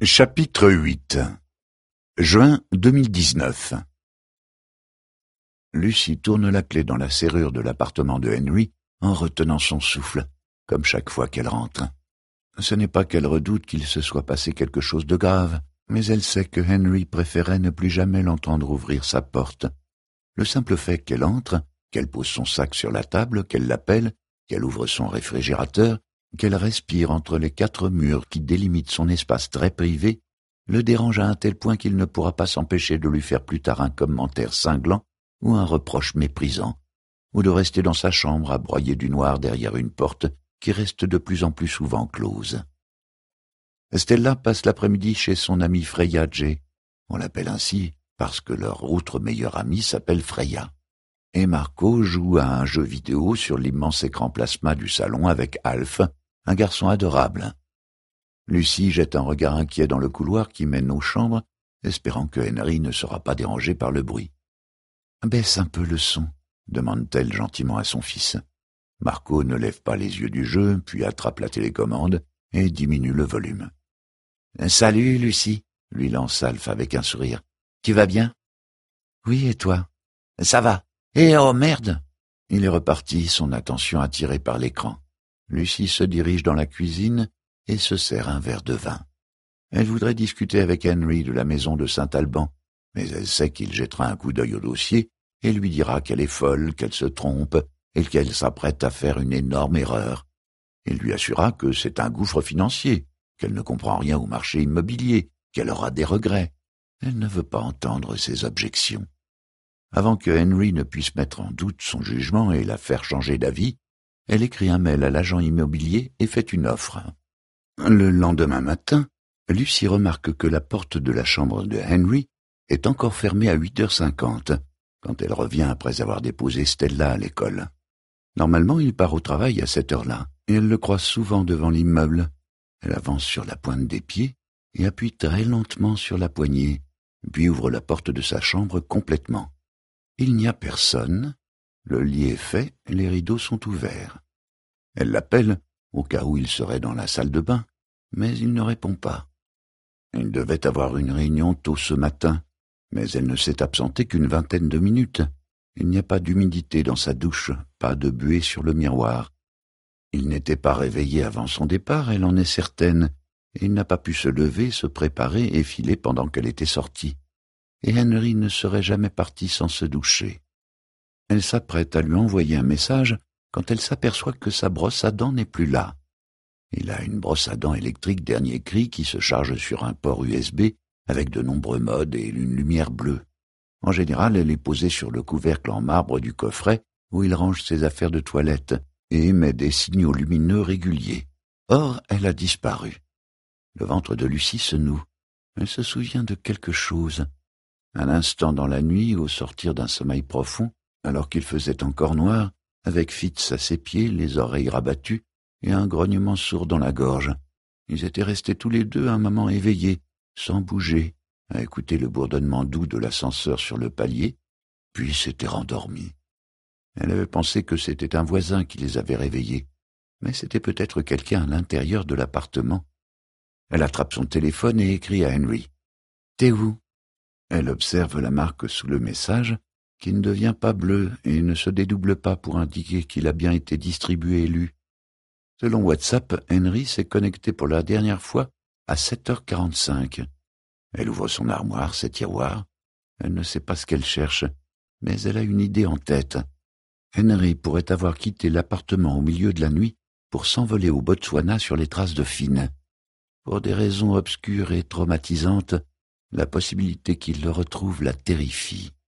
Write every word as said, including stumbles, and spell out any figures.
Chapitre huit. Juin deux mille dix-neuf. Lucy tourne la clé dans la serrure de l'appartement de Henry en retenant son souffle, comme chaque fois qu'elle rentre. Ce n'est pas qu'elle redoute qu'il se soit passé quelque chose de grave, mais elle sait que Henry préférait ne plus jamais l'entendre ouvrir sa porte. Le simple fait qu'elle entre, qu'elle pose son sac sur la table, qu'elle l'appelle, qu'elle ouvre son réfrigérateur, qu'elle respire entre les quatre murs qui délimitent son espace très privé, le dérange à un tel point qu'il ne pourra pas s'empêcher de lui faire plus tard un commentaire cinglant ou un reproche méprisant, ou de rester dans sa chambre à broyer du noir derrière une porte qui reste de plus en plus souvent close. Stella passe l'après-midi chez son amie Freya J. On l'appelle ainsi parce que leur autre meilleure amie s'appelle Freya. Et Marco joue à un jeu vidéo sur l'immense écran plasma du salon avec Alf, un garçon adorable. Lucy jette un regard inquiet dans le couloir qui mène aux chambres, espérant que Henry ne sera pas dérangé par le bruit. « Baisse un peu le son » demande-t-elle gentiment à son fils. Marco ne lève pas les yeux du jeu, puis attrape la télécommande et diminue le volume. « Salut, Lucy » lui lance Alf avec un sourire. « Tu vas bien ?»« Oui, et toi ?»« Ça va. Et oh merde !» Il est reparti, son attention attirée par l'écran. Lucy se dirige dans la cuisine et se sert un verre de vin. Elle voudrait discuter avec Henry de la maison de Saint-Alban, mais elle sait qu'il jettera un coup d'œil au dossier et lui dira qu'elle est folle, qu'elle se trompe et qu'elle s'apprête à faire une énorme erreur. Il lui assurera que c'est un gouffre financier, qu'elle ne comprend rien au marché immobilier, qu'elle aura des regrets. Elle ne veut pas entendre ses objections. Avant que Henry ne puisse mettre en doute son jugement et la faire changer d'avis, elle écrit un mail à l'agent immobilier et fait une offre. Le lendemain matin, Lucy remarque que la porte de la chambre de Henry est encore fermée à huit heures cinquante, quand elle revient après avoir déposé Stella à l'école. Normalement, il part au travail à cette heure-là, et elle le croise souvent devant l'immeuble. Elle avance sur la pointe des pieds et appuie très lentement sur la poignée, puis ouvre la porte de sa chambre complètement. Il n'y a personne, le lit est fait et les rideaux sont ouverts. Elle l'appelle, au cas où il serait dans la salle de bain, mais il ne répond pas. Il devait avoir une réunion tôt ce matin, mais elle ne s'est absentée qu'une vingtaine de minutes. Il n'y a pas d'humidité dans sa douche, pas de buée sur le miroir. Il n'était pas réveillé avant son départ, elle en est certaine, et il n'a pas pu se lever, se préparer et filer pendant qu'elle était sortie. Et Henry ne serait jamais parti sans se doucher. Elle s'apprête à lui envoyer un message quand elle s'aperçoit que sa brosse à dents n'est plus là. Il a une brosse à dents électrique dernier cri qui se charge sur un port U S B avec de nombreux modes et une lumière bleue. En général, elle est posée sur le couvercle en marbre du coffret où il range ses affaires de toilette et émet des signaux lumineux réguliers. Or, elle a disparu. Le ventre de Lucy se noue. Elle se souvient de quelque chose. Un instant dans la nuit, au sortir d'un sommeil profond, alors qu'il faisait encore noir, avec Fitz à ses pieds, les oreilles rabattues, et un grognement sourd dans la gorge. Ils étaient restés tous les deux un moment éveillés, sans bouger, à écouter le bourdonnement doux de l'ascenseur sur le palier, puis s'étaient rendormis. Elle avait pensé que c'était un voisin qui les avait réveillés, mais c'était peut-être quelqu'un à l'intérieur de l'appartement. Elle attrape son téléphone et écrit à Henry. « T'es où ?» Elle observe la marque sous le message, qui ne devient pas bleu et ne se dédouble pas pour indiquer qu'il a bien été distribué et lu. Selon WhatsApp, Henry s'est connecté pour la dernière fois à sept heures quarante-cinq. Elle ouvre son armoire, ses tiroirs. Elle ne sait pas ce qu'elle cherche, mais elle a une idée en tête. Henry pourrait avoir quitté l'appartement au milieu de la nuit pour s'envoler au Botswana sur les traces de Finn. Pour des raisons obscures et traumatisantes, la possibilité qu'il le retrouve la terrifie.